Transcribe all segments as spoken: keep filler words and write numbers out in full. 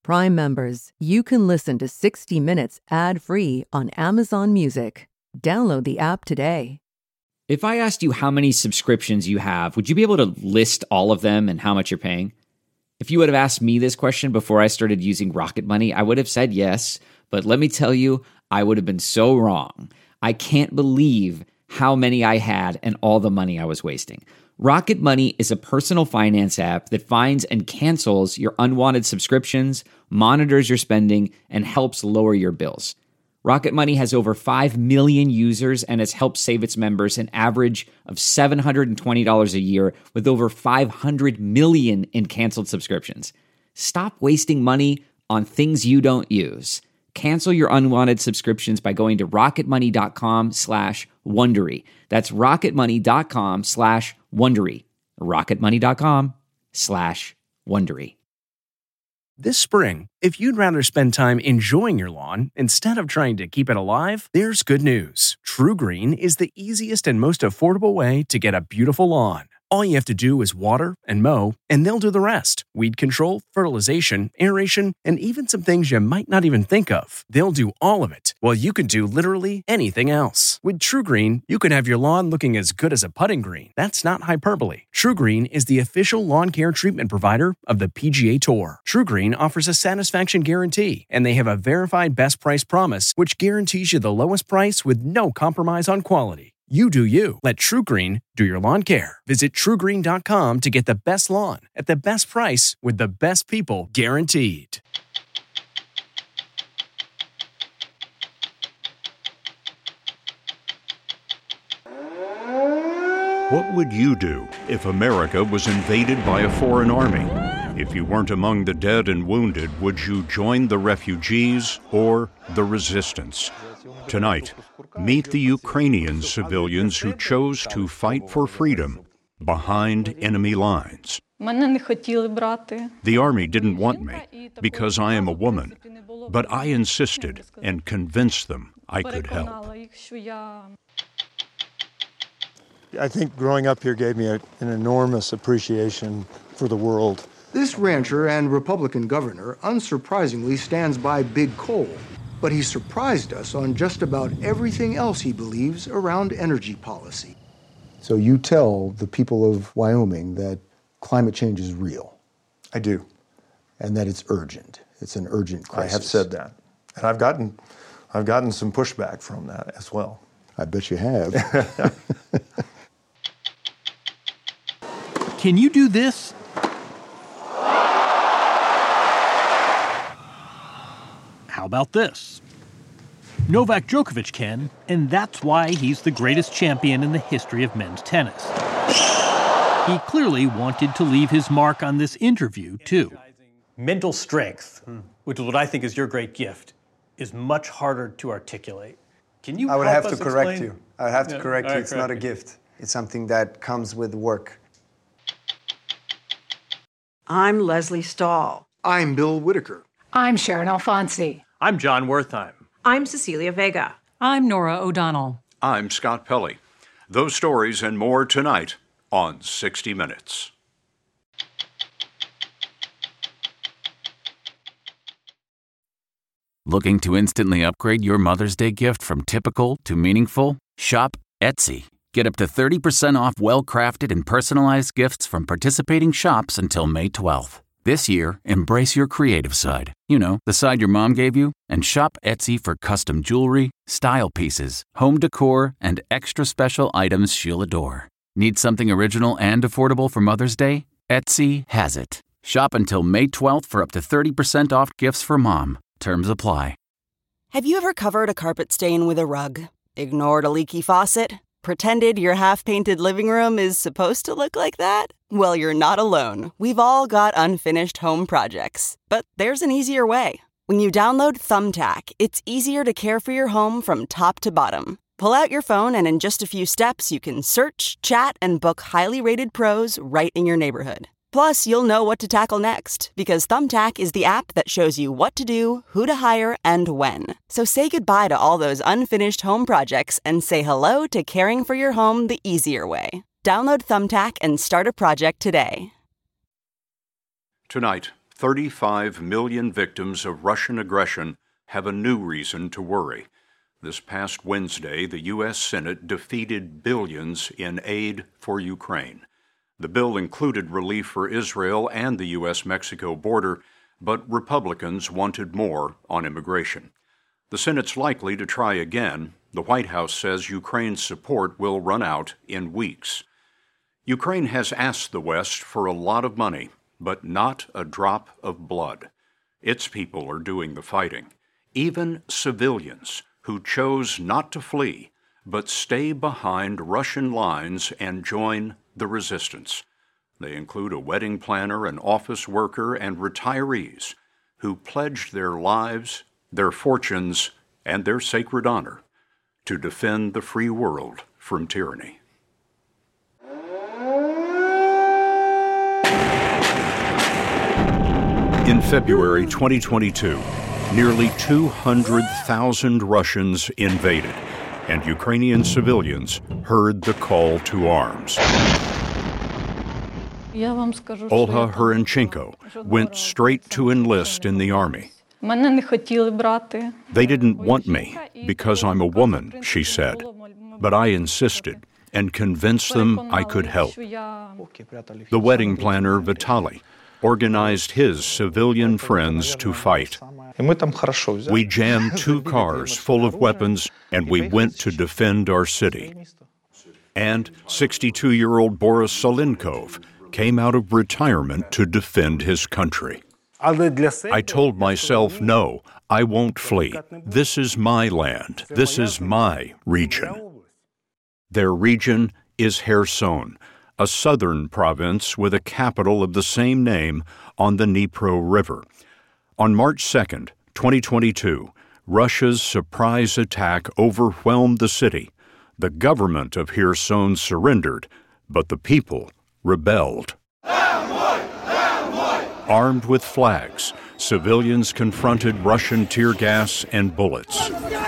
Prime members, you can listen to sixty minutes ad-free on Amazon Music. Download the app today. If I asked you how many subscriptions you have, would you be able to list all of them and how much you're paying? If you would have asked me this question before I started using Rocket Money, I would have said yes, but let me tell you, I would have been so wrong. I can't believe how many I had and all the money I was wasting. Rocket Money is a personal finance app that finds and cancels your unwanted subscriptions, monitors your spending, and helps lower your bills. Rocket Money has over five million users and has helped save its members an average of seven hundred twenty dollars a year with over five hundred million in canceled subscriptions. Stop wasting money on things you don't use. Cancel your unwanted subscriptions by going to rocketmoney.com slash Wondery. That's rocketmoney.com slash Wondery. rocketmoney.com slash Wondery. This spring, if you'd rather spend time enjoying your lawn instead of trying to keep it alive, there's good news. True Green is the easiest and most affordable way to get a beautiful lawn. All you have to do is water and mow, and they'll do the rest. Weed control, fertilization, aeration, and even some things you might not even think of. They'll do all of it, while you can do literally anything else. With True Green, you can have your lawn looking as good as a putting green. That's not hyperbole. True Green is the official lawn care treatment provider of the P G A Tour. True Green offers a satisfaction guarantee, and they have a verified best price promise, which guarantees you the lowest price with no compromise on quality. You do you. Let True Green do your lawn care. Visit true green dot com to get the best lawn at the best price with the best people guaranteed. What would you do if America was invaded by a foreign army? If you weren't among the dead and wounded, would you join the refugees or the resistance? Tonight, meet the Ukrainian civilians who chose to fight for freedom behind enemy lines. The army didn't want me because I am a woman, but I insisted and convinced them I could help. I think growing up here gave me a, an enormous appreciation for the world. This rancher and Republican governor unsurprisingly stands by big coal, but he surprised us on just about everything else he believes around energy policy. So you tell the people of Wyoming that climate change is real. I do. And that it's urgent. It's an urgent crisis. I have said that. And I've gotten, I've gotten some pushback from that as well. I bet you have. Can you do this? How about this? Novak Djokovic can, and that's why he's the greatest champion in the history of men's tennis. He clearly wanted to leave his mark on this interview, too. Mental strength, which is what I think is your great gift, is much harder to articulate. Can you I would help have us to correct explain? you. I would have to Yeah, correct all you. right, It's correct not a me. gift. It's something that comes with work. I'm Leslie Stahl. I'm Bill Whitaker. I'm Sharon Alfonsi. I'm John Wertheim. I'm Cecilia Vega. I'm Nora O'Donnell. I'm Scott Pelley. Those stories and more tonight on sixty minutes. Looking to instantly upgrade your Mother's Day gift from typical to meaningful? Shop Etsy. Get up to thirty percent off well-crafted and personalized gifts from participating shops until May twelfth. This year, embrace your creative side. You know, the side your mom gave you. And shop Etsy for custom jewelry, style pieces, home decor, and extra special items she'll adore. Need something original and affordable for Mother's Day? Etsy has it. Shop until May twelfth for up to thirty percent off gifts for mom. Terms apply. Have you ever covered a carpet stain with a rug? Ignored a leaky faucet? Pretended your half-painted living room is supposed to look like that? Well, you're not alone. We've all got unfinished home projects. But there's an easier way. When you download Thumbtack, it's easier to care for your home from top to bottom. Pull out your phone and in just a few steps, you can search, chat, and book highly rated pros right in your neighborhood. Plus, you'll know what to tackle next, because Thumbtack is the app that shows you what to do, who to hire, and when. So say goodbye to all those unfinished home projects and say hello to caring for your home the easier way. Download Thumbtack and start a project today. Tonight, thirty-five million victims of Russian aggression have a new reason to worry. This past Wednesday, the U S Senate defeated billions in aid for Ukraine. The bill included relief for Israel and the U S Mexico border, but Republicans wanted more on immigration. The Senate's likely to try again. The White House says Ukraine's support will run out in weeks. Ukraine has asked the West for a lot of money, but not a drop of blood. Its people are doing the fighting. Even civilians who chose not to flee, but stay behind Russian lines and join the resistance. They include a wedding planner, an office worker, and retirees who pledged their lives, their fortunes, and their sacred honor to defend the free world from tyranny. In February twenty twenty-two, nearly two hundred thousand Russians invaded, and Ukrainian civilians heard the call to arms. Olha Hrenchenko went straight to enlist in the army. They didn't want me because I'm a woman, she said, but I insisted and convinced them I could help. The wedding planner, Vitaly, organized his civilian friends to fight. We jammed two cars full of weapons, and we went to defend our city. And sixty-two-year-old Boris Salinkov came out of retirement to defend his country. I told myself, no, I won't flee. This is my land. This is my region. Their region is Kherson, a southern province with a capital of the same name on the Dnipro River. On March second, twenty twenty-two, Russia's surprise attack overwhelmed the city. The government of Kherson surrendered, but the people rebelled. Armed with flags, civilians confronted Russian tear gas and bullets.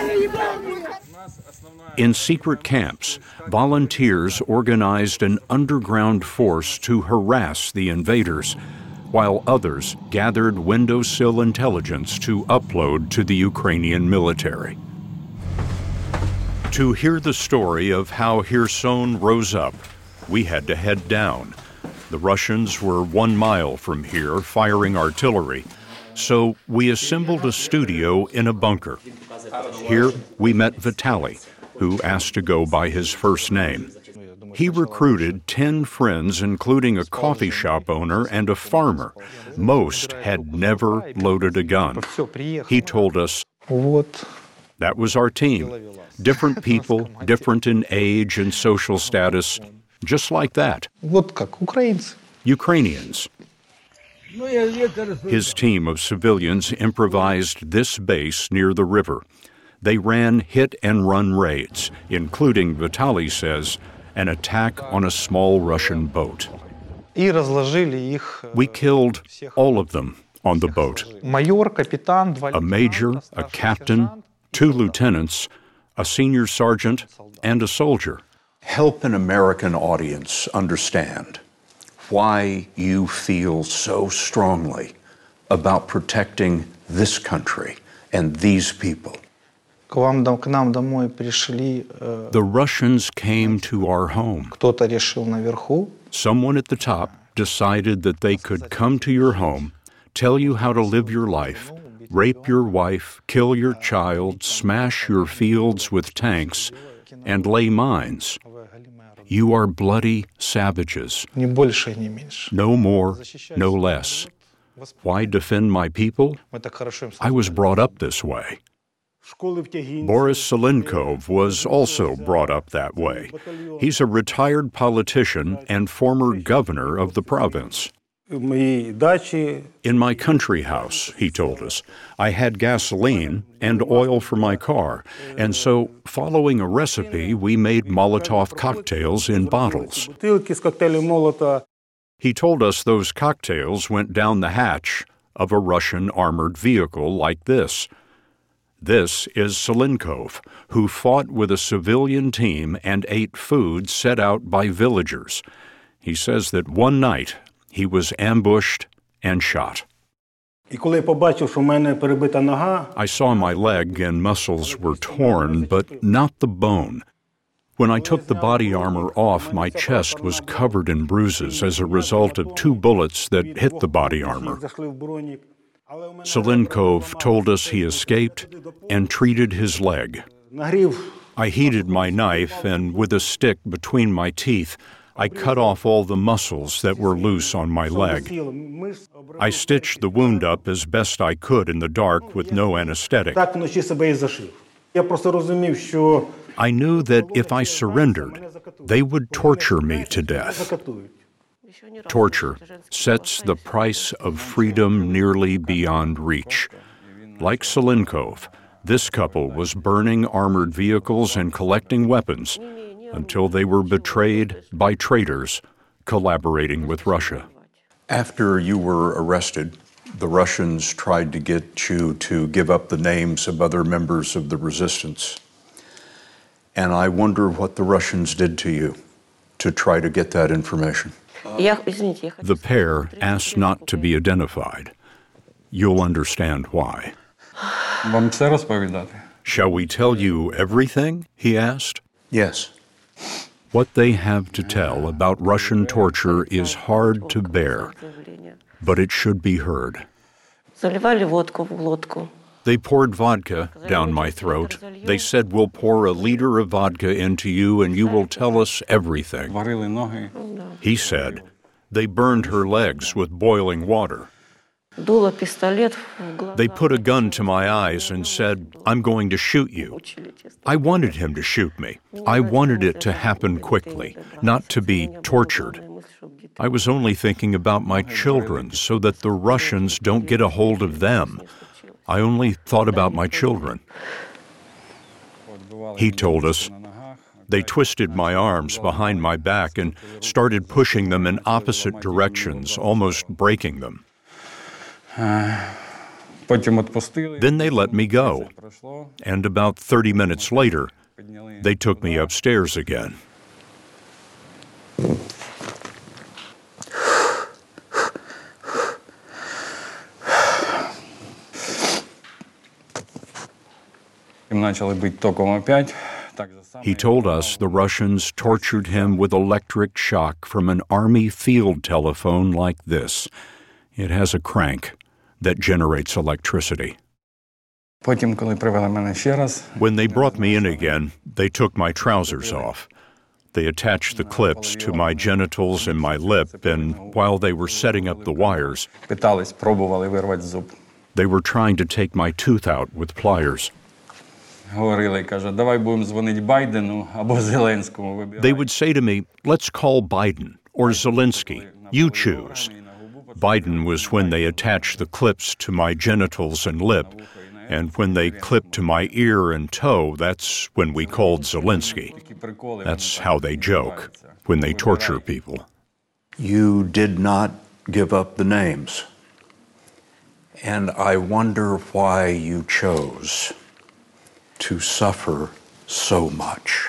In secret camps, volunteers organized an underground force to harass the invaders, while others gathered windowsill intelligence to upload to the Ukrainian military. To hear the story of how Kherson rose up, we had to head down. The Russians were one mile from here firing artillery, so we assembled a studio in a bunker. Here we met Vitaly, who asked to go by his first name. He recruited ten friends, including a coffee shop owner and a farmer. Most had never loaded a gun. He told us, that was our team. Different people, different in age and social status, just like that. Ukrainians. His team of civilians improvised this base near the river. They ran hit-and-run raids, including, Vitaly says, an attack on a small Russian boat. We killed all of them on the boat. A major, a captain, two lieutenants, a senior sergeant, and a soldier. Help an American audience understand why you feel so strongly about protecting this country and these people. The Russians came to our home. Someone at the top decided that they could come to your home, tell you how to live your life, rape your wife, kill your child, smash your fields with tanks, and lay mines. You are bloody savages. No more, no less. Why defend my people? I was brought up this way. Boris Salinkov was also brought up that way. He's a retired politician and former governor of the province. In my country house, he told us, I had gasoline and oil for my car, and so, following a recipe, we made Molotov cocktails in bottles. He told us those cocktails went down the hatch of a Russian armored vehicle like this. This is Salinkov, who fought with a civilian team and ate food set out by villagers. He says that one night he was ambushed and shot. I saw my leg and muscles were torn, but not the bone. When I took the body armor off, my chest was covered in bruises as a result of two bullets that hit the body armor. Zelinkov told us he escaped and treated his leg. I heated my knife, and with a stick between my teeth, I cut off all the muscles that were loose on my leg. I stitched the wound up as best I could in the dark with no anesthetic. I knew that if I surrendered, they would torture me to death. Torture sets the price of freedom nearly beyond reach. Like Zelinkov, this couple was burning armored vehicles and collecting weapons until they were betrayed by traitors collaborating with Russia. After you were arrested, the Russians tried to get you to give up the names of other members of the resistance. And I wonder what the Russians did to you to try to get that information. The pair asked not to be identified. You'll understand why. Shall we tell you everything? He asked. Yes. What they have to tell about Russian torture is hard to bear, but it should be heard. They poured vodka down my throat. They said, we'll pour a liter of vodka into you and you will tell us everything. He said, they burned her legs with boiling water. They put a gun to my eyes and said, I'm going to shoot you. I wanted him to shoot me. I wanted it to happen quickly, not to be tortured. I was only thinking about my children so that the Russians don't get a hold of them. I only thought about my children. He told us, they twisted my arms behind my back and started pushing them in opposite directions, almost breaking them. Then they let me go, and about thirty minutes later, they took me upstairs again. He told us the Russians tortured him with electric shock from an army field telephone like this. It has a crank that generates electricity. When they brought me in again, they took my trousers off. They attached the clips to my genitals and my lip, and while they were setting up the wires, they were trying to take my tooth out with pliers. They would say to me, let's call Biden or Zelensky. You choose. Biden was when they attached the clips to my genitals and lip, and when they clipped to my ear and toe, that's when we called Zelensky. That's how they joke when they torture people. You did not give up the names, and I wonder why you chose to suffer so much.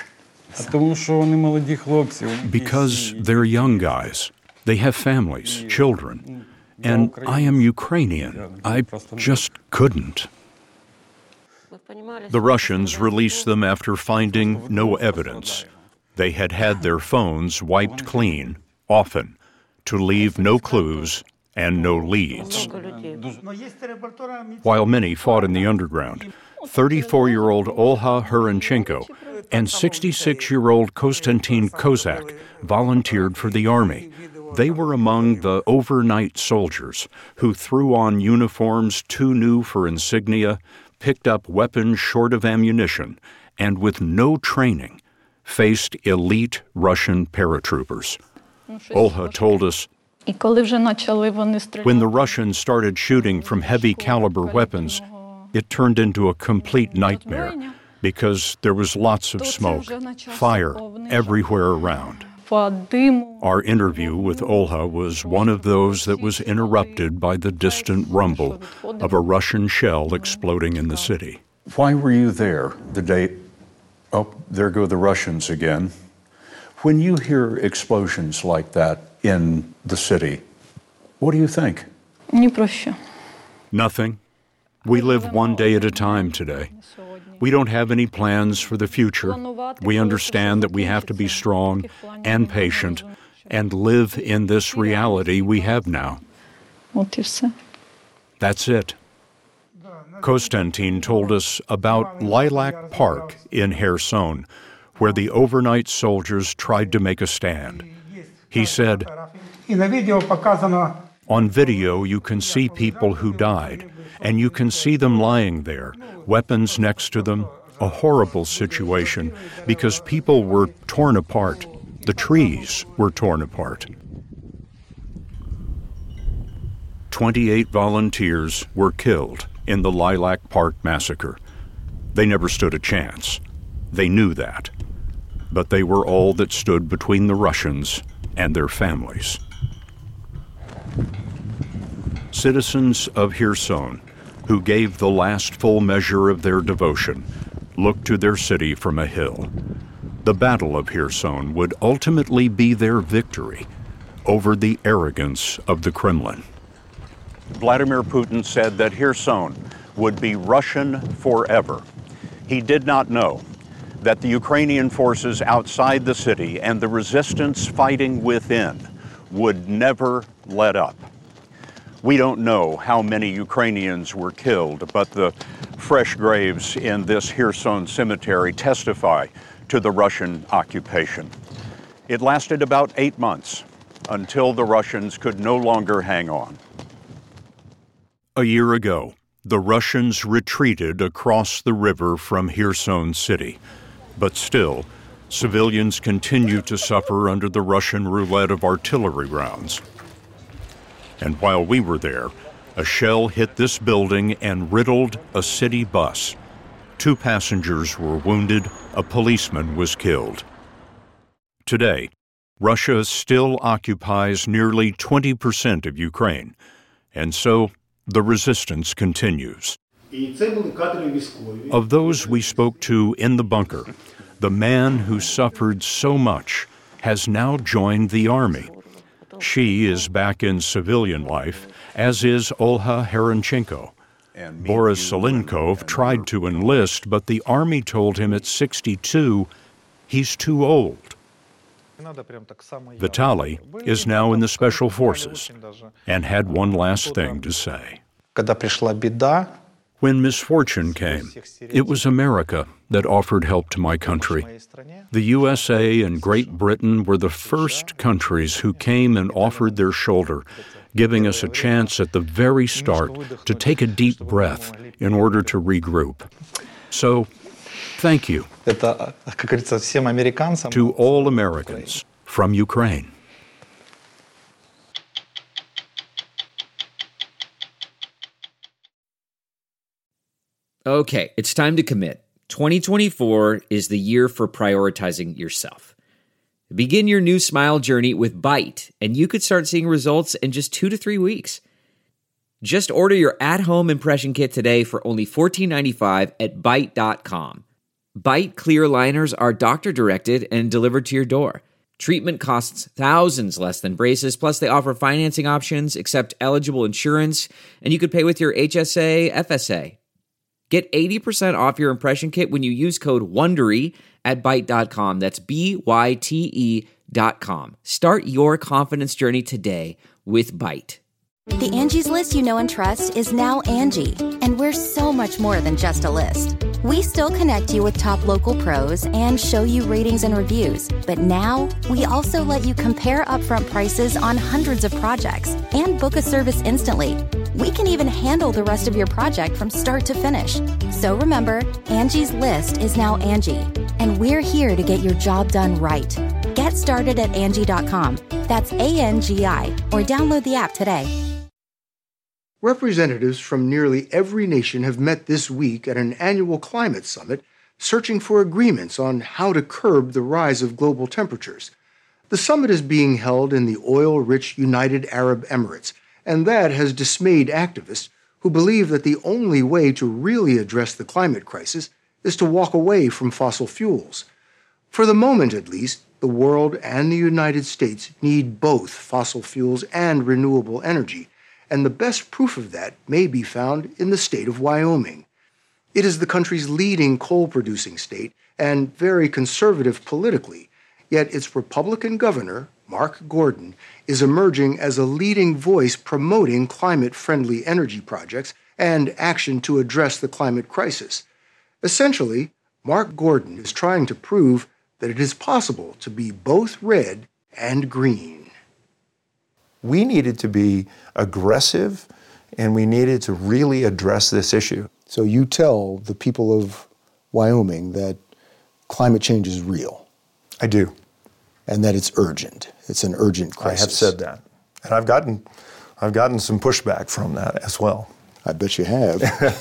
Because they're young guys. They have families, children, and I am Ukrainian. I just couldn't. The Russians released them after finding no evidence. They had had their phones wiped clean, often, to leave no clues and no leads. While many fought in the underground, thirty-four-year-old Olha Hurinchenko and sixty-six-year-old Konstantin Kozak volunteered for the army. They were among the overnight soldiers who threw on uniforms too new for insignia, picked up weapons short of ammunition, and with no training, faced elite Russian paratroopers. Olha told us, when the Russians started shooting from heavy-caliber weapons, it turned into a complete nightmare because there was lots of smoke, fire everywhere around. Our interview with Olha was one of those that was interrupted by the distant rumble of a Russian shell exploding in the city. Why were you there the day... Oh, there go the Russians again. When you hear explosions like that in the city, what do you think? Nothing. We live one day at a time today. We don't have any plans for the future. We understand that we have to be strong and patient and live in this reality we have now. That's it. Konstantin told us about Lilac Park in Kherson, where the overnight soldiers tried to make a stand. He said, "On video, you can see people who died, and you can see them lying there, weapons next to them, a horrible situation because people were torn apart. The trees were torn apart." twenty-eight volunteers were killed in the Lilac Park massacre. They never stood a chance. They knew that. But they were all that stood between the Russians and their families. Citizens of Kherson, who gave the last full measure of their devotion, looked to their city from a hill. The Battle of Kherson would ultimately be their victory over the arrogance of the Kremlin. Vladimir Putin said that Kherson would be Russian forever. He did not know that the Ukrainian forces outside the city and the resistance fighting within would never let up. We don't know how many Ukrainians were killed, but the fresh graves in this Kherson cemetery testify to the Russian occupation. It lasted about eight months until the Russians could no longer hang on. A year ago, the Russians retreated across the river from Kherson City. But still, civilians continue to suffer under the Russian roulette of artillery rounds. And while we were there, a shell hit this building and riddled a city bus. Two passengers were wounded, a policeman was killed. Today, Russia still occupies nearly twenty percent of Ukraine, and so the resistance continues. Of those we spoke to in the bunker, the man who suffered so much has now joined the army. She is back in civilian life, as is Olha Haranchenko. Boris Selenkov tried to enlist, but the army told him at sixty-two he's too old. Vitaly is now in the Special Forces and had one last thing to say. When misfortune came, it was America that offered help to my country. The U S A and Great Britain were the first countries who came and offered their shoulder, giving us a chance at the very start to take a deep breath in order to regroup. So, thank you to all Americans from Ukraine. Okay, it's time to commit. twenty twenty-four is the year for prioritizing yourself. Begin your new smile journey with Byte, and you could start seeing results in just two to three weeks. Just order your at-home impression kit today for only fourteen ninety-five at byte dot com. Byte clear liners are doctor-directed and delivered to your door. Treatment costs thousands less than braces, plus they offer financing options, accept eligible insurance, and you could pay with your H S A, F S A. Get eighty percent off your impression kit when you use code WONDERY at byte dot com. That's B Y T E dot com. Start your confidence journey today with Byte. The Angie's List you know and trust is now Angie, and we're so much more than just a list. We still connect you with top local pros and show you ratings and reviews, but now we also let you compare upfront prices on hundreds of projects and book a service instantly. We can even handle the rest of your project from start to finish. So remember, Angie's List is now Angie, and we're here to get your job done right. Get started at Angie dot com. That's A N G I, or download the app today. Representatives from nearly every nation have met this week at an annual climate summit, searching for agreements on how to curb the rise of global temperatures. The summit is being held in the oil-rich United Arab Emirates, and that has dismayed activists who believe that the only way to really address the climate crisis is to walk away from fossil fuels. For the moment, at least, the world and the United States need both fossil fuels and renewable energy, and the best proof of that may be found in the state of Wyoming. It is the country's leading coal-producing state and very conservative politically, yet its Republican governor, Mark Gordon, is emerging as a leading voice promoting climate-friendly energy projects and action to address the climate crisis. Essentially, Mark Gordon is trying to prove that it is possible to be both red and green. We needed to be aggressive, and we needed to really address this issue. So you tell the people of Wyoming that climate change is real. I do. And that it's urgent. It's an urgent crisis. I have said that. And I've gotten, I've gotten some pushback from that as well. I bet you have.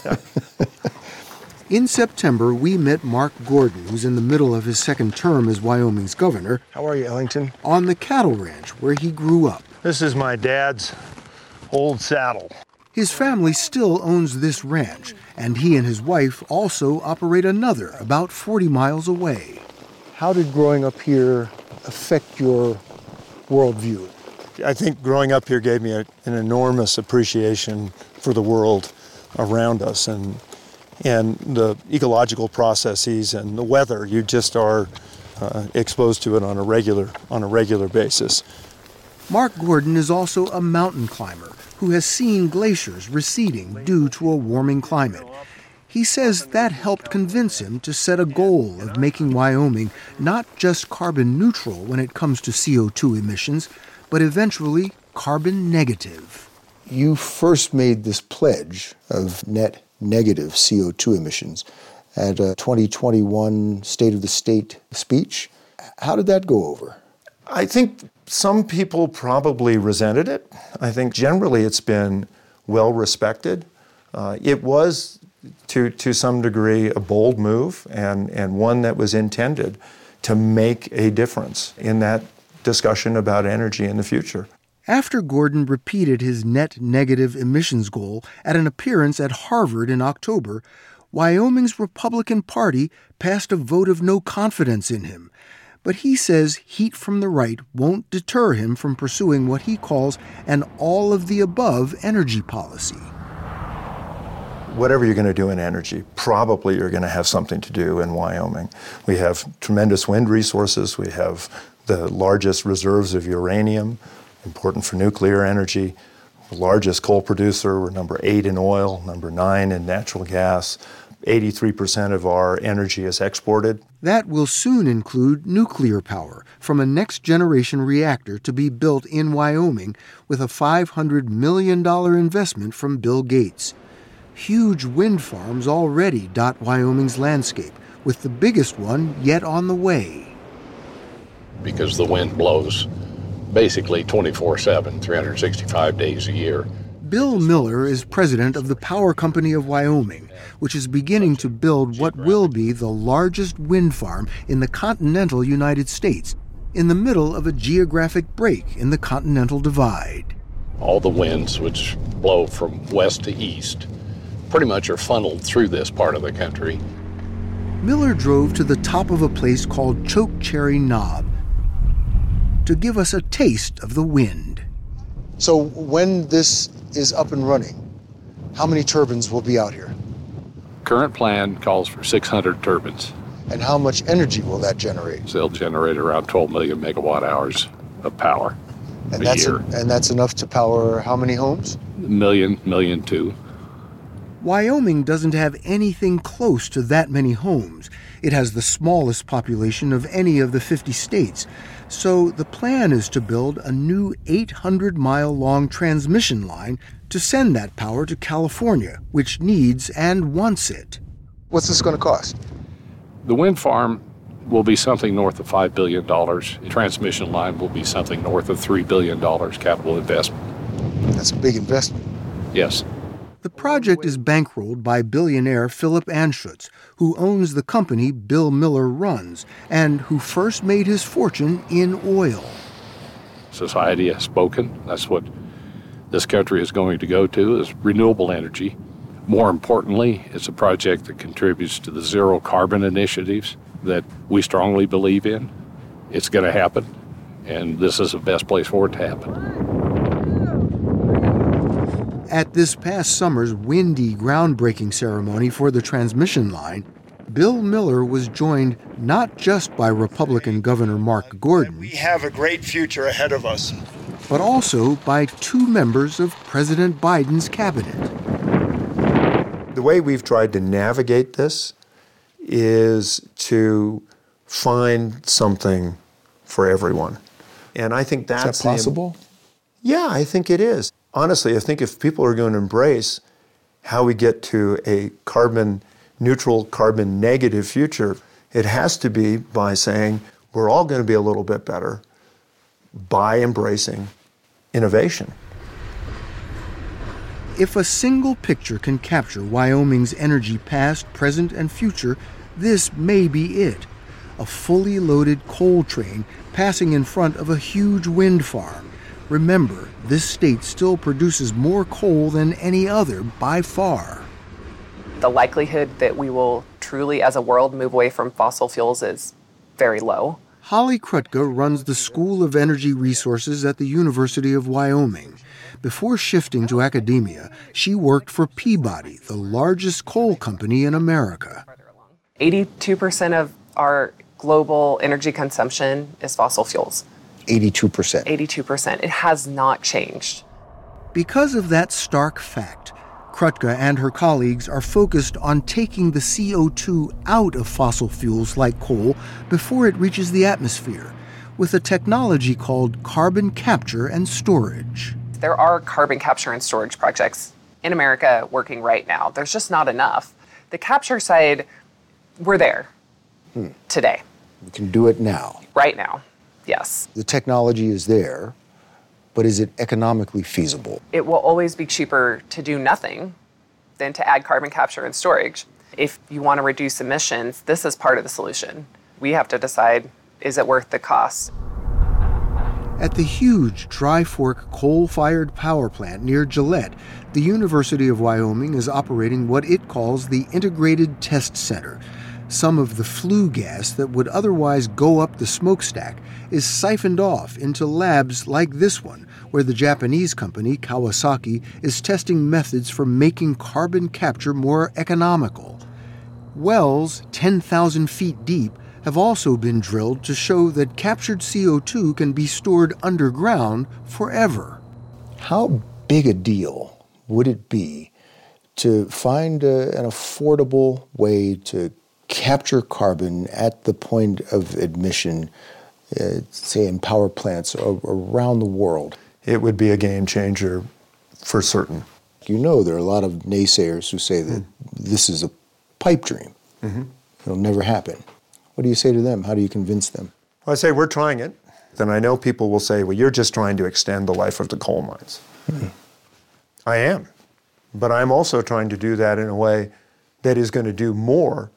In September, we met Mark Gordon, who's in the middle of his second term as Wyoming's governor. How are you, Ellington? On the cattle ranch where he grew up. This is my dad's old saddle. His family still owns this ranch, and he and his wife also operate another about forty miles away. How did growing up here affect your worldview? I think growing up here gave me a, an enormous appreciation for the world around us and and the ecological processes and the weather. You just are uh, exposed to it on a regular on a regular basis. Mark Gordon is also a mountain climber who has seen glaciers receding due to a warming climate. He says that helped convince him to set a goal of making Wyoming not just carbon neutral when it comes to C O two emissions, but eventually carbon negative. You first made this pledge of net negative C O two emissions at a twenty twenty-one State of the State speech. How did that go over? I think some people probably resented it. I think generally it's been well respected. Uh, it was, to to some degree, a bold move and, and one that was intended to make a difference in that discussion about energy in the future. After Gordon repeated his net negative emissions goal at an appearance at Harvard in October, Wyoming's Republican Party passed a vote of no confidence in him. But he says heat from the right won't deter him from pursuing what he calls an all-of-the-above energy policy. Whatever you're going to do in energy, probably you're going to have something to do in Wyoming. We have tremendous wind resources. We have the largest reserves of uranium, important for nuclear energy, the largest coal producer. We're number eight in oil, number nine in natural gas. eighty-three percent of our energy is exported. That will soon include nuclear power from a next-generation reactor to be built in Wyoming with a five hundred million dollars investment from Bill Gates. Huge wind farms already dot Wyoming's landscape, with the biggest one yet on the way. Because the wind blows basically twenty-four seven, three hundred sixty-five days a year. Bill Miller is president of the Power Company of Wyoming, which is beginning to build what will be the largest wind farm in the continental United States, in the middle of a geographic break in the Continental Divide. All the winds which blow from west to east pretty much are funneled through this part of the country. Miller drove to the top of a place called Chokecherry Knob to give us a taste of the wind. So when this is up and running, how many turbines will be out here? Current plan calls for six hundred turbines. And how much energy will that generate? So they'll generate around twelve million megawatt hours of power and a that's year. A, and that's enough to power how many homes? A million, million two. Wyoming doesn't have anything close to that many homes. It has the smallest population of any of the fifty states. So the plan is to build a new eight hundred mile long transmission line to send that power to California, which needs and wants it. What's this going to cost? The wind farm will be something north of five billion dollars. The transmission line will be something north of three billion dollars capital investment. That's a big investment. Yes. The project is bankrolled by billionaire Philip Anschutz, who owns the company Bill Miller runs, and who first made his fortune in oil. Society has spoken. That's what this country is going to go to, is renewable energy. More importantly, it's a project that contributes to the zero carbon initiatives that we strongly believe in. It's going to happen, and this is the best place for it to happen. At this past summer's windy groundbreaking ceremony for the transmission line, Bill Miller was joined not just by Republican Governor Mark Gordon. We have a great future ahead of us. But also by two members of President Biden's cabinet. The way we've tried to navigate this is to find something for everyone. And I think that's Is that possible? The, yeah, I think it is. Honestly, I think if people are going to embrace how we get to a carbon neutral, carbon negative future, it has to be by saying we're all going to be a little bit better by embracing innovation. If a single picture can capture Wyoming's energy past, present, and future, this may be it. A fully loaded coal train passing in front of a huge wind farm. Remember, this state still produces more coal than any other by far. The likelihood that we will truly, as a world, move away from fossil fuels is very low. Holly Krutka runs the School of Energy Resources at the University of Wyoming. Before shifting to academia, she worked for Peabody, the largest coal company in America. eighty-two percent of our global energy consumption is fossil fuels. eighty-two percent. eighty-two percent. It has not changed. Because of that stark fact, Krutka and her colleagues are focused on taking the C O two out of fossil fuels like coal before it reaches the atmosphere, with a technology called carbon capture and storage. There are carbon capture and storage projects in America working right now. There's just not enough. The capture side, we're there hmm. today. We can do it now. Right now, yes. The technology is there. But is it economically feasible? It will always be cheaper to do nothing than to add carbon capture and storage. If you want to reduce emissions, this is part of the solution. We have to decide, is it worth the cost? At the huge Dry Fork coal-fired power plant near Gillette, the University of Wyoming is operating what it calls the Integrated Test Center. Some of the flue gas that would otherwise go up the smokestack is siphoned off into labs like this one, where the Japanese company Kawasaki is testing methods for making carbon capture more economical. Wells ten thousand feet deep have also been drilled to show that captured C O two can be stored underground forever. How big a deal would it be to find a, an affordable way to capture carbon at the point of admission, uh, say in power plants around the world? It would be a game changer for certain. You know, there are a lot of naysayers who say that mm. this is a pipe dream. Mm-hmm. It'll never happen. What do you say to them? How do you convince them? Well, I say we're trying it. Then I know people will say, well, you're just trying to extend the life of the coal mines. Mm. I am. But I'm also trying to do that in a way that is going to do more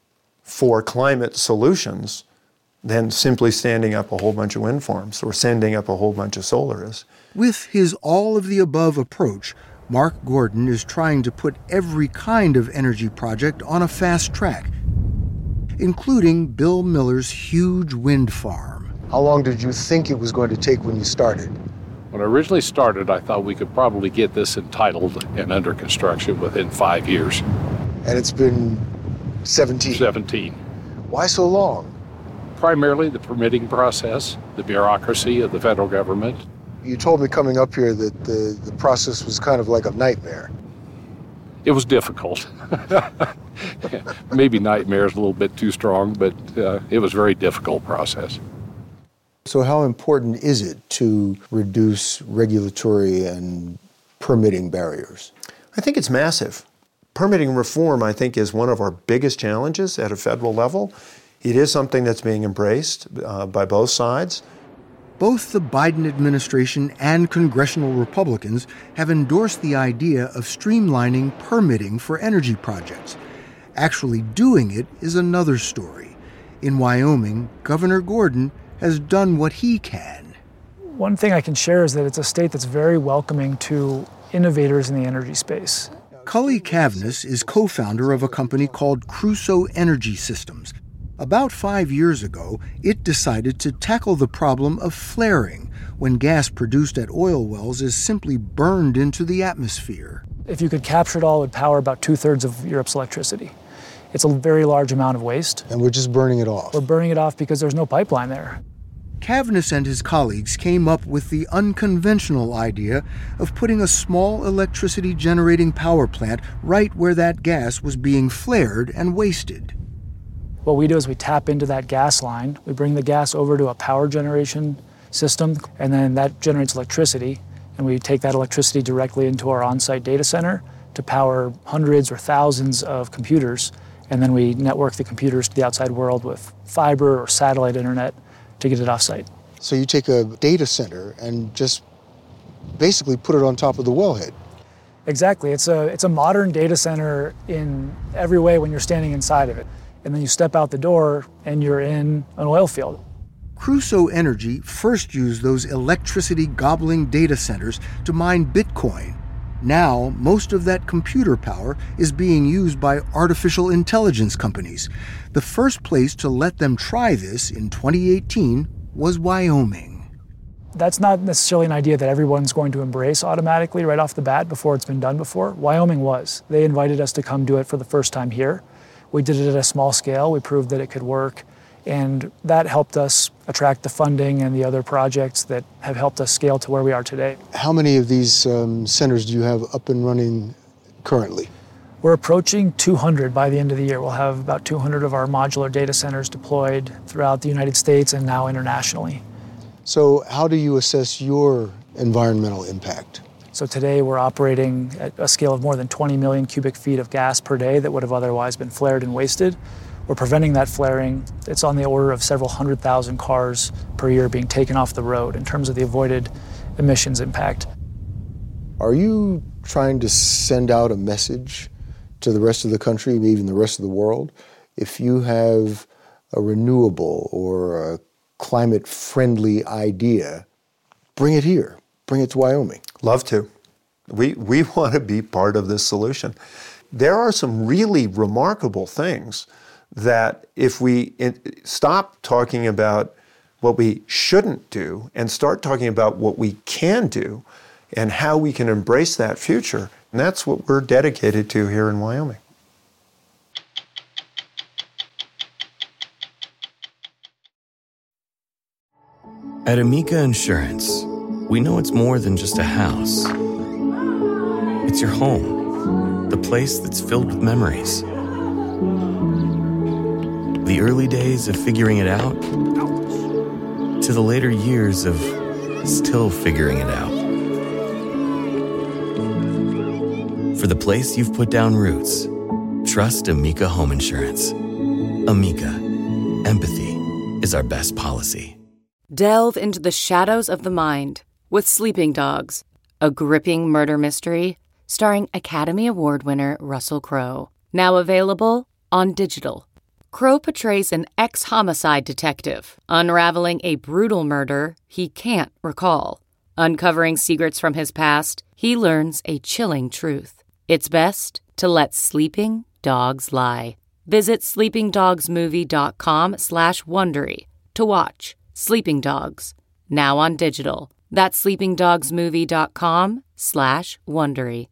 for climate solutions than simply standing up a whole bunch of wind farms or sending up a whole bunch of solar is. With his all-of-the-above approach, Mark Gordon is trying to put every kind of energy project on a fast track, including Bill Miller's huge wind farm. How long did you think it was going to take when you started? When I originally started, I thought we could probably get this entitled and under construction within five years. And it's been seventeen? seventeen. Why so long? Primarily the permitting process, the bureaucracy of the federal government. You told me coming up here that the, the process was kind of like a nightmare. It was difficult. Maybe nightmare is a little bit too strong, but uh, it was a very difficult process. So how important is it to reduce regulatory and permitting barriers? I think it's massive. Permitting reform, I think, is one of our biggest challenges at a federal level. It is something that's being embraced uh, by both sides. Both the Biden administration and congressional Republicans have endorsed the idea of streamlining permitting for energy projects. Actually doing it is another story. In Wyoming, Governor Gordon has done what he can. One thing I can share is that it's a state that's very welcoming to innovators in the energy space. Cully Cavness is co-founder of a company called Crusoe Energy Systems. About five years ago, it decided to tackle the problem of flaring, when gas produced at oil wells is simply burned into the atmosphere. If you could capture it all, it would power about two-thirds of Europe's electricity. It's a very large amount of waste. And we're just burning it off. We're burning it off because there's no pipeline there. Cavness and his colleagues came up with the unconventional idea of putting a small electricity-generating power plant right where that gas was being flared and wasted. What we do is we tap into that gas line, we bring the gas over to a power generation system, and then that generates electricity, and we take that electricity directly into our on-site data center to power hundreds or thousands of computers, and then we network the computers to the outside world with fiber or satellite internet to get it off-site. So you take a data center and just basically put it on top of the wellhead. Exactly. It's a, it's a modern data center in every way when you're standing inside of it. And then you step out the door and you're in an oil field. Crusoe Energy first used those electricity-gobbling data centers to mine Bitcoin. Now, most of that computer power is being used by artificial intelligence companies. The first place to let them try this in twenty eighteen was Wyoming. That's not necessarily an idea that everyone's going to embrace automatically right off the bat before it's been done before. Wyoming was. They invited us to come do it for the first time here. We did it at a small scale. We proved that it could work. And that helped us attract the funding and the other projects that have helped us scale to where we are today. How many of these um, centers do you have up and running currently? We're approaching two hundred by the end of the year. We'll have about two hundred of our modular data centers deployed throughout the United States and now internationally. So how do you assess your environmental impact? So today we're operating at a scale of more than twenty million cubic feet of gas per day that would have otherwise been flared and wasted. We're preventing that flaring. It's on the order of several hundred thousand cars per year being taken off the road in terms of the avoided emissions impact. Are you trying to send out a message to the rest of the country, even the rest of the world? If you have a renewable or a climate-friendly idea, bring it here. Bring it to Wyoming. Love to. We, we want to be part of this solution. There are some really remarkable things that if we in, stop talking about what we shouldn't do and start talking about what we can do and how we can embrace that future, and that's what we're dedicated to here in Wyoming. At Amica Insurance, we know it's more than just a house. It's your home, the place that's filled with memories. The early days of figuring it out, to the later years of still figuring it out. For the place you've put down roots, trust Amica Home Insurance. Amica, empathy is our best policy. Delve into the shadows of the mind with Sleeping Dogs, a gripping murder mystery starring Academy Award winner Russell Crowe. Now available on digital. Crowe portrays an ex-homicide detective, unraveling a brutal murder he can't recall. Uncovering secrets from his past, he learns a chilling truth. It's best to let sleeping dogs lie. Visit sleepingdogsmovie.com slash Wondery to watch Sleeping Dogs, now on digital. That's sleepingdogsmovie.com slash Wondery.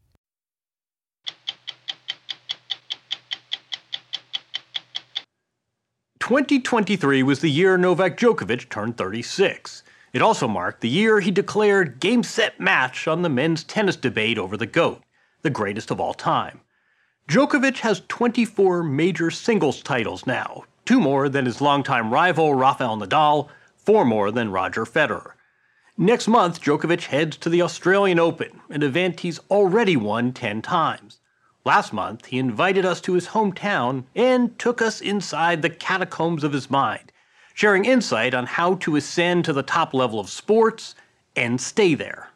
twenty twenty-three was the year Novak Djokovic turned thirty-six. It also marked the year he declared game, set, match on the men's tennis debate over the GOAT, the greatest of all time. Djokovic has twenty-four major singles titles now, two more than his longtime rival Rafael Nadal, four more than Roger Federer. Next month, Djokovic heads to the Australian Open, an event he's already won ten times. Last month, he invited us to his hometown and took us inside the catacombs of his mind, sharing insight on how to ascend to the top level of sports and stay there.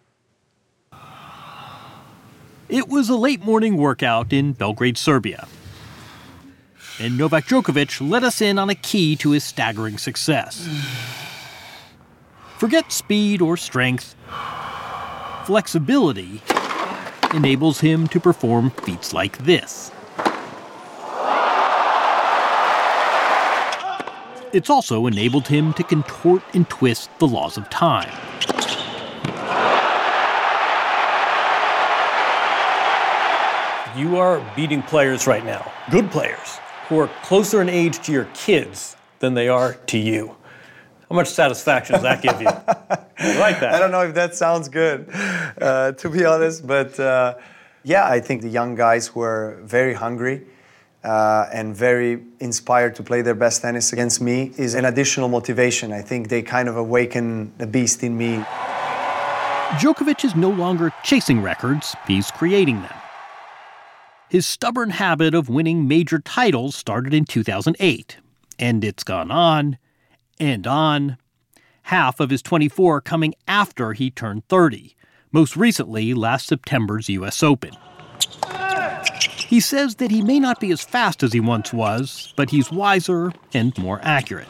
It was a late morning workout in Belgrade, Serbia. And Novak Djokovic let us in on a key to his staggering success. Forget speed or strength. Flexibility enables him to perform feats like this. It's also enabled him to contort and twist the laws of time. You are beating players right now, good players, who are closer in age to your kids than they are to you. How much satisfaction does that give you? I like that. I don't know if that sounds good, uh, to be honest, but uh, yeah, I think the young guys were very hungry uh, and very inspired to play their best tennis against me is an additional motivation. I think they kind of awaken the beast in me. Djokovic is no longer chasing records, he's creating them. His stubborn habit of winning major titles started in two thousand eight, and it's gone on and on, half of his twenty-four coming after he turned thirty, most recently last September's U S Open. He says that he may not be as fast as he once was, but he's wiser and more accurate.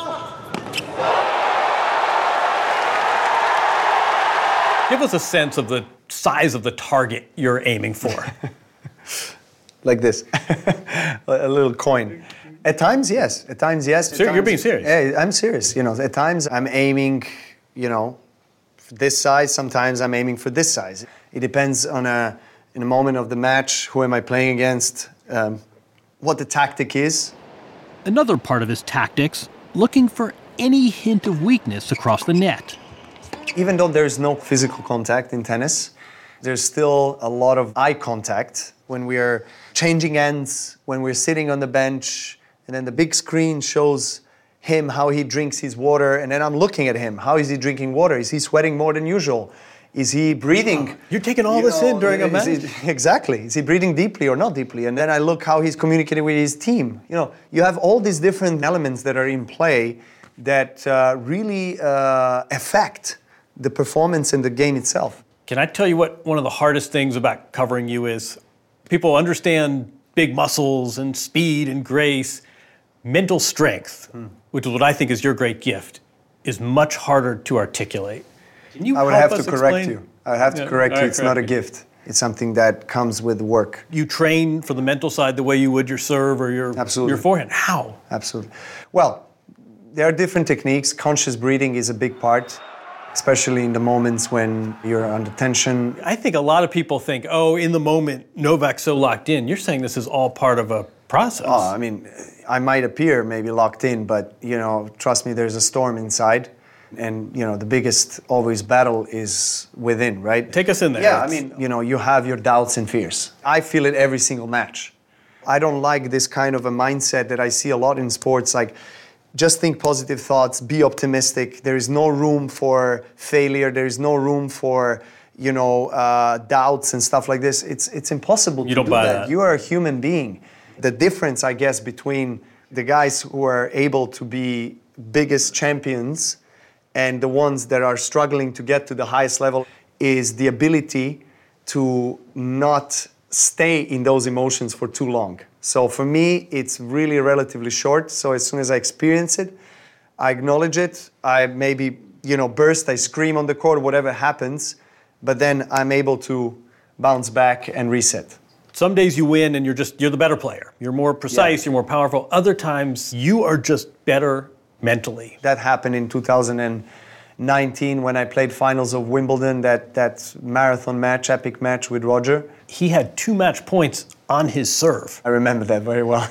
Give us a sense of the size of the target you're aiming for. Like this, a little coin. At times, yes. At times, yes. At Ser- times, you're being serious. Yeah, I'm serious. You know, at times I'm aiming, you know, for this size. Sometimes I'm aiming for this size. It depends on a, in a moment of the match, who am I playing against, um, what the tactic is. Another part of his tactics, looking for any hint of weakness across the net. Even though there's no physical contact in tennis, there's still a lot of eye contact when we're changing ends, when we're sitting on the bench, and then the big screen shows him how he drinks his water, and then I'm looking at him. How is he drinking water? Is he sweating more than usual? Is he breathing? You're taking all this in during a match? He, exactly. Is he breathing deeply or not deeply? And then I look how he's communicating with his team. You know, you have all these different elements that are in play that uh, really uh, affect the performance in the game itself. Can I tell you what one of the hardest things about covering you is? People understand big muscles and speed and grace. Mental strength, hmm. which is what I think is your great gift, is much harder to articulate. Can you I would help have us to correct explain? you. I would have to Yeah, correct all you. right, It's not a correct me. gift. It's something that comes with work. You train for the mental side the way you would your serve or your, Absolutely. your forehand. How? Absolutely. Well, there are different techniques. Conscious breathing is a big part, especially in the moments when you're under tension. I think a lot of people think, oh, in the moment, Novak's so locked in. You're saying this is all part of a process. Oh, I mean, I might appear maybe locked in, but, you know, trust me, there's a storm inside. And, you know, the biggest always battle is within, right? Take us in there. Yeah, I mean, you know, you have your doubts and fears. I feel it every single match. I don't like this kind of a mindset that I see a lot in sports, like, just think positive thoughts, be optimistic. There is no room for failure. There is no room for, you know, uh, doubts and stuff like this. It's it's impossible You to don't do buy that. that. You are a human being. The difference, I guess, between the guys who are able to be biggest champions and the ones that are struggling to get to the highest level is the ability to not stay in those emotions for too long. So for me, it's really relatively short. So as soon as I experience it, I acknowledge it. I maybe, you know, burst, I scream on the court, whatever happens, but then I'm able to bounce back and reset. Some days you win and you're just, you're the better player. You're more precise, yeah. You're more powerful. Other times you are just better mentally. That happened in two thousand nineteen when I played finals of Wimbledon, that, that marathon match, epic match with Roger. He had two match points on his serve. I remember that very well.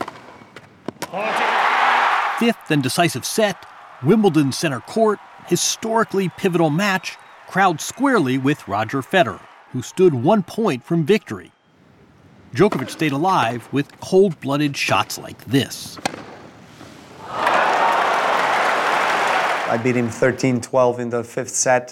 Fifth and decisive set, Wimbledon center court, historically pivotal match, crowd squarely with Roger Federer, who stood one point from victory. Djokovic stayed alive with cold-blooded shots like this. I beat him thirteen twelve in the fifth set.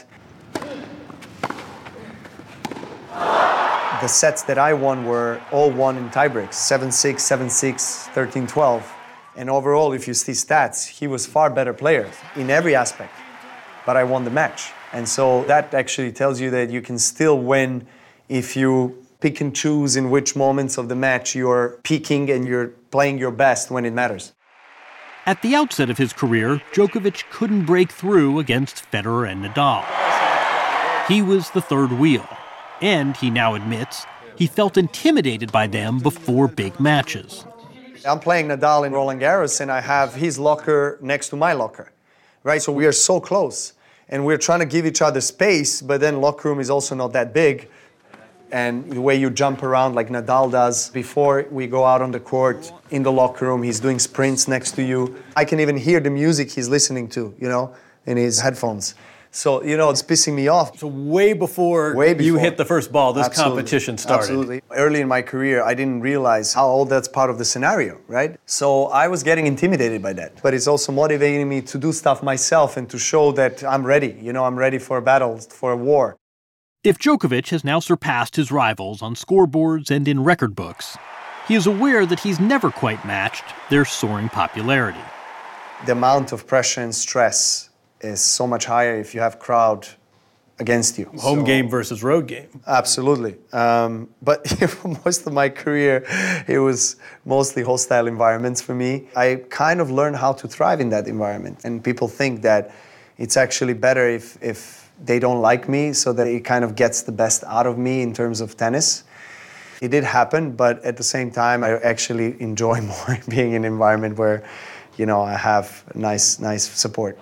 The sets that I won were all won in tiebreaks, seven six, seven six, thirteen twelve. And overall, if you see stats, he was far better player in every aspect. But I won the match. And so that actually tells you that you can still win if you pick and choose in which moments of the match you're peaking and you're playing your best when it matters. At the outset of his career, Djokovic couldn't break through against Federer and Nadal. He was the third wheel, and he now admits he felt intimidated by them before big matches. I'm playing Nadal in Roland Garros, and I have his locker next to my locker, right? So we are so close, and we're trying to give each other space, but then locker room is also not that big. And the way you jump around like Nadal does before we go out on the court, in the locker room, he's doing sprints next to you. I can even hear the music he's listening to, you know, in his headphones. So, you know, it's pissing me off. So way before, way before. you hit the first ball, this Absolutely. competition started. Absolutely. Early in my career, I didn't realize how all that's part of the scenario, right? So I was getting intimidated by that. But it's also motivating me to do stuff myself and to show that I'm ready. You know, I'm ready for a battle, for a war. If Djokovic has now surpassed his rivals on scoreboards and in record books, he is aware that he's never quite matched their soaring popularity. The amount of pressure and stress is so much higher if you have crowd against you. Home so, game versus road game. Absolutely. Um, but for most of my career, it was mostly hostile environments for me. I kind of learned how to thrive in that environment. And people think that it's actually better if, if they don't like me, so that it kind of gets the best out of me in terms of tennis. It did happen, but at the same time, I actually enjoy more being in an environment where, you know, I have nice, nice support.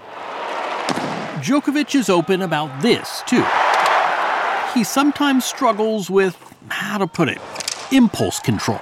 Djokovic is open about this, too. He sometimes struggles with, how to put it, impulse control.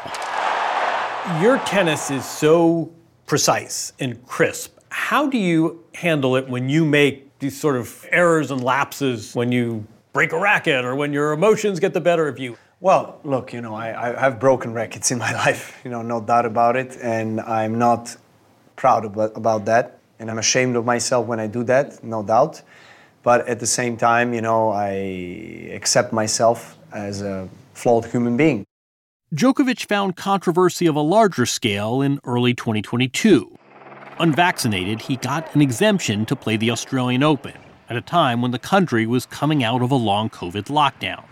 Your tennis is so precise and crisp. How do you handle it when you make these sort of errors and lapses, when you break a racket or when your emotions get the better of you? Well, look, you know, I, I have broken rackets in my life, you know, no doubt about it, and I'm not proud about, about that. And I'm ashamed of myself when I do that, no doubt. But at the same time, you know, I accept myself as a flawed human being. Djokovic found controversy of a larger scale in early twenty twenty-two. Unvaccinated, he got an exemption to play the Australian Open at a time when the country was coming out of a long COVID lockdown.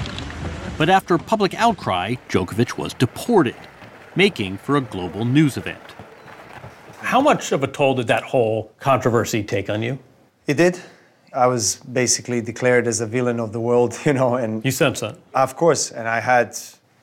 But after public outcry, Djokovic was deported, making for a global news event. How much of a toll did that whole controversy take on you? It did. I was basically declared as a villain of the world, you know, and... You sense that? Of course, and I had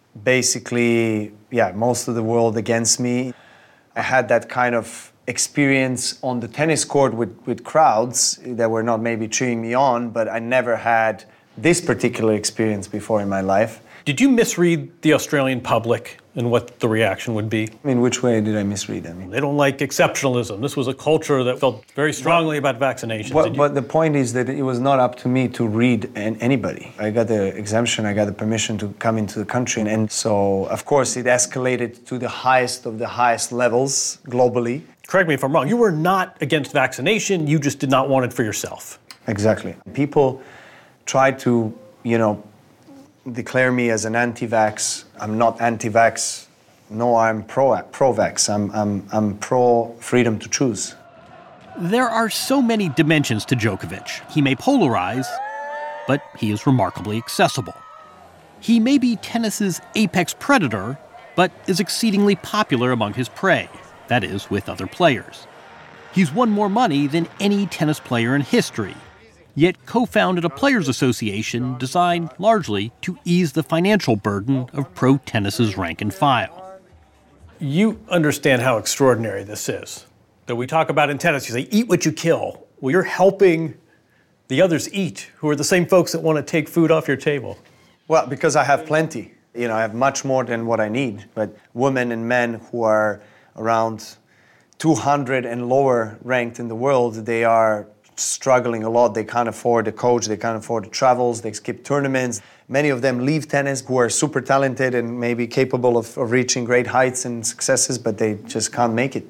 basically, yeah, most of the world against me. I had that kind of experience on the tennis court with, with crowds that were not maybe cheering me on, but I never had this particular experience before in my life. Did you misread the Australian public and what the reaction would be? I mean, which way did I misread? I mean, they don't like exceptionalism. This was a culture that felt very strongly but, about vaccinations. But, but the point is that it was not up to me to read an, anybody. I got the exemption, I got the permission to come into the country. And, and so, of course, it escalated to the highest of the highest levels globally. Correct me if I'm wrong. You were not against vaccination. You just did not want it for yourself. Exactly. People tried to, you know, declare me as an anti-vax. I'm not anti-vax. No, I'm pro pro-vax. I'm I'm I'm pro freedom to choose. There are so many dimensions to Djokovic. He may polarize, but he is remarkably accessible. He may be tennis's apex predator, but is exceedingly popular among his prey, that is, with other players. He's won more money than any tennis player in history, yet co-founded a players' association designed largely to ease the financial burden of pro tennis's rank and file. You understand how extraordinary this is. That we talk about in tennis, you say, eat what you kill. Well, you're helping the others eat, who are the same folks that want to take food off your table. Well, because I have plenty. You know, I have much more than what I need. But women and men who are around two hundred and lower ranked in the world, they are struggling a lot. They can't afford the coach, they can't afford the travels, they skip tournaments. Many of them leave tennis who are super talented and maybe capable of, of reaching great heights and successes, but they just can't make it.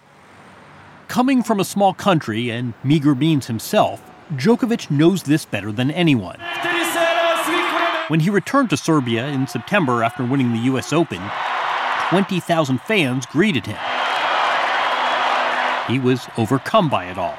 Coming from a small country and meager means himself, Djokovic knows this better than anyone. When he returned to Serbia in September after winning the U S Open, twenty thousand fans greeted him. He was overcome by it all.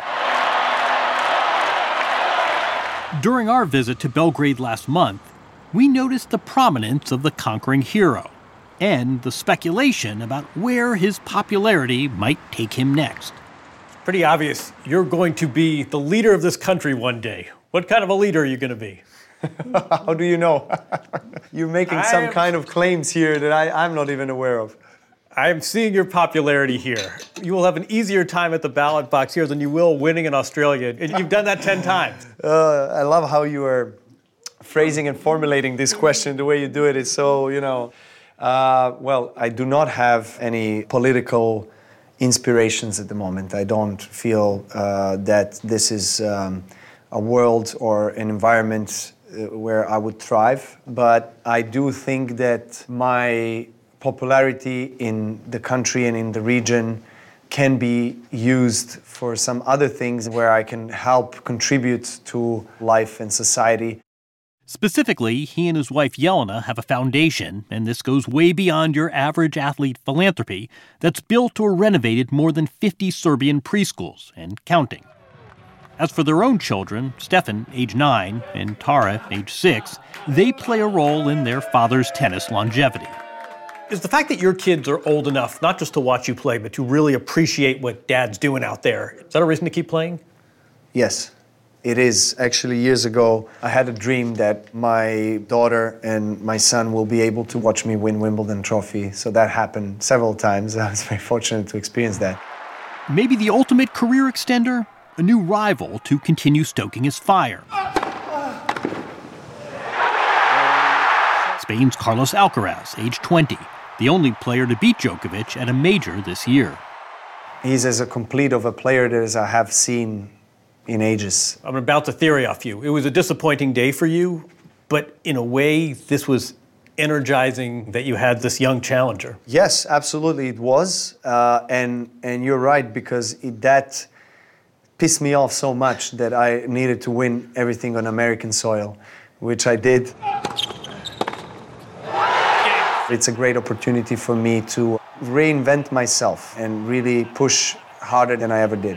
During our visit to Belgrade last month, we noticed the prominence of the conquering hero and the speculation about where his popularity might take him next. It's pretty obvious you're going to be the leader of this country one day. What kind of a leader are you going to be? How do you know? You're making some I'm, kind of claims here that I, I'm not even aware of. I am seeing your popularity here. You will have an easier time at the ballot box here than you will winning in Australia. You've done that ten times. Uh, I love how you are phrasing and formulating this question. The way you do it is so, you know. Uh, well, I do not have any political inspirations at the moment. I don't feel uh, that this is um, a world or an environment uh, where I would thrive. But I do think that my popularity in the country and in the region can be used for some other things where I can help contribute to life and society. Specifically, he and his wife Jelena have a foundation, and this goes way beyond your average athlete philanthropy, that's built or renovated more than fifty Serbian preschools and counting. As for their own children, Stefan, age nine, and Tara, age six, they play a role in their father's tennis longevity. Is the fact that your kids are old enough not just to watch you play, but to really appreciate what Dad's doing out there, is that a reason to keep playing? Yes. It is. Actually, years ago, I had a dream that my daughter and my son will be able to watch me win Wimbledon trophy. So that happened several times. I was very fortunate to experience that. Maybe the ultimate career extender? A new rival to continue stoking his fire. Spain's Carlos Alcaraz, age twenty, the only player to beat Djokovic at a major this year. He's as a complete of a player as I have seen in ages. I'm about to theory off you. It was a disappointing day for you, but in a way, this was energizing that you had this young challenger. Yes, absolutely, it was. Uh, and and you're right, because it, that pissed me off so much that I needed to win everything on American soil, which I did. It's a great opportunity for me to reinvent myself and really push harder than I ever did.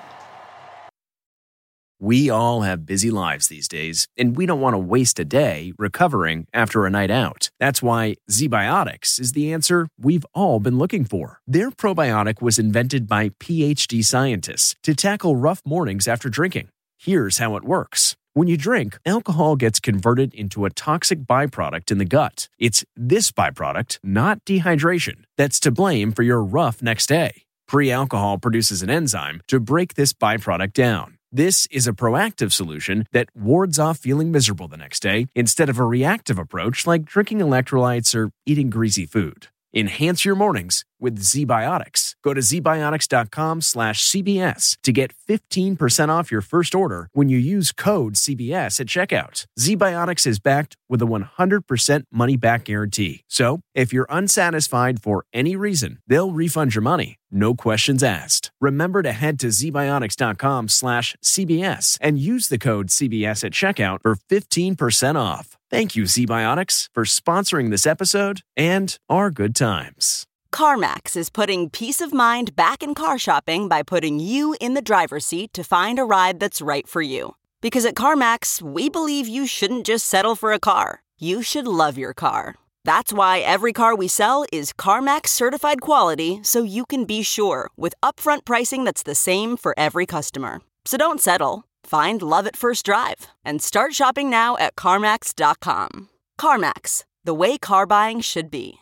We all have busy lives these days, and we don't want to waste a day recovering after a night out. That's why ZBiotics is the answer we've all been looking for. Their probiotic was invented by P H D scientists to tackle rough mornings after drinking. Here's how it works. When you drink, alcohol gets converted into a toxic byproduct in the gut. It's this byproduct, not dehydration, that's to blame for your rough next day. Pre-alcohol produces an enzyme to break this byproduct down. This is a proactive solution that wards off feeling miserable the next day instead of a reactive approach like drinking electrolytes or eating greasy food. Enhance your mornings with ZBiotics. Go to zbiotics.com slash CBS to get fifteen percent off your first order when you use code C B S at checkout. ZBiotics is backed with a one hundred percent money-back guarantee. So, if you're unsatisfied for any reason, they'll refund your money. No questions asked. Remember to head to zbiotics.com slash CBS and use the code C B S at checkout for fifteen percent off. Thank you, ZBiotics, for sponsoring this episode and our good times. CarMax is putting peace of mind back in car shopping by putting you in the driver's seat to find a ride that's right for you. Because at CarMax, we believe you shouldn't just settle for a car. You should love your car. That's why every car we sell is CarMax certified quality, so you can be sure with upfront pricing that's the same for every customer. So don't settle. Find love at first drive and start shopping now at CarMax dot com. CarMax, the way car buying should be.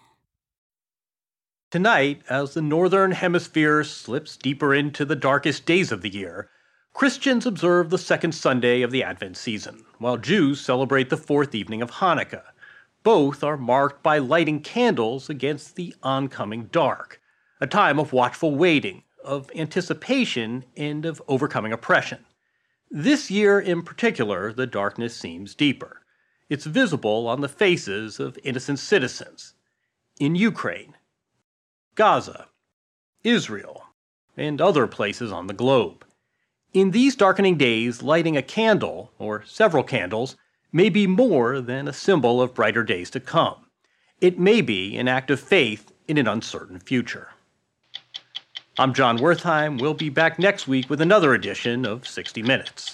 Tonight, as the Northern Hemisphere slips deeper into the darkest days of the year, Christians observe the second Sunday of the Advent season, while Jews celebrate the fourth evening of Hanukkah. Both are marked by lighting candles against the oncoming dark, a time of watchful waiting, of anticipation, and of overcoming oppression. This year in particular, the darkness seems deeper. It's visible on the faces of innocent citizens in Ukraine, Gaza, Israel, and other places on the globe. In these darkening days, lighting a candle, or several candles, may be more than a symbol of brighter days to come. It may be an act of faith in an uncertain future. I'm John Wertheim. We'll be back next week with another edition of sixty minutes.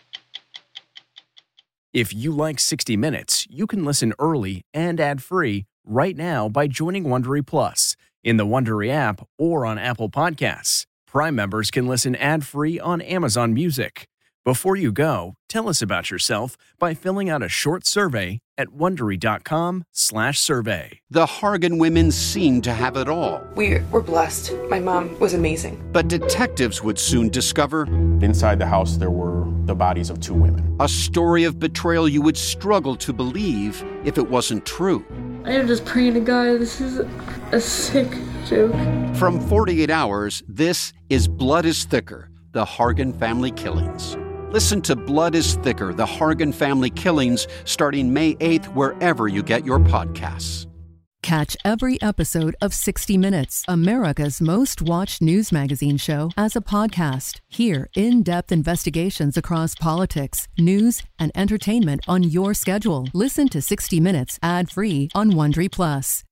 If you like sixty minutes, you can listen early and ad-free right now by joining Wondery Plus in the Wondery app or on Apple Podcasts. Prime members can listen ad-free on Amazon Music. Before you go, tell us about yourself by filling out a short survey at wondery.com slash survey. The Hargan women seemed to have it all. We were blessed. My mom was amazing. But detectives would soon discover inside the house there were the bodies of two women. A story of betrayal you would struggle to believe if it wasn't true. I am just praying to God, this is a sick joke. From forty-eight hours, this is Blood is Thicker, the Hargan family killings. Listen to Blood is Thicker, the Hargan family killings, starting May eighth, wherever you get your podcasts. Catch every episode of sixty minutes, America's most watched news magazine show, as a podcast. Hear in-depth investigations across politics, news, and entertainment on your schedule. Listen to sixty minutes ad-free on Wondery Plus.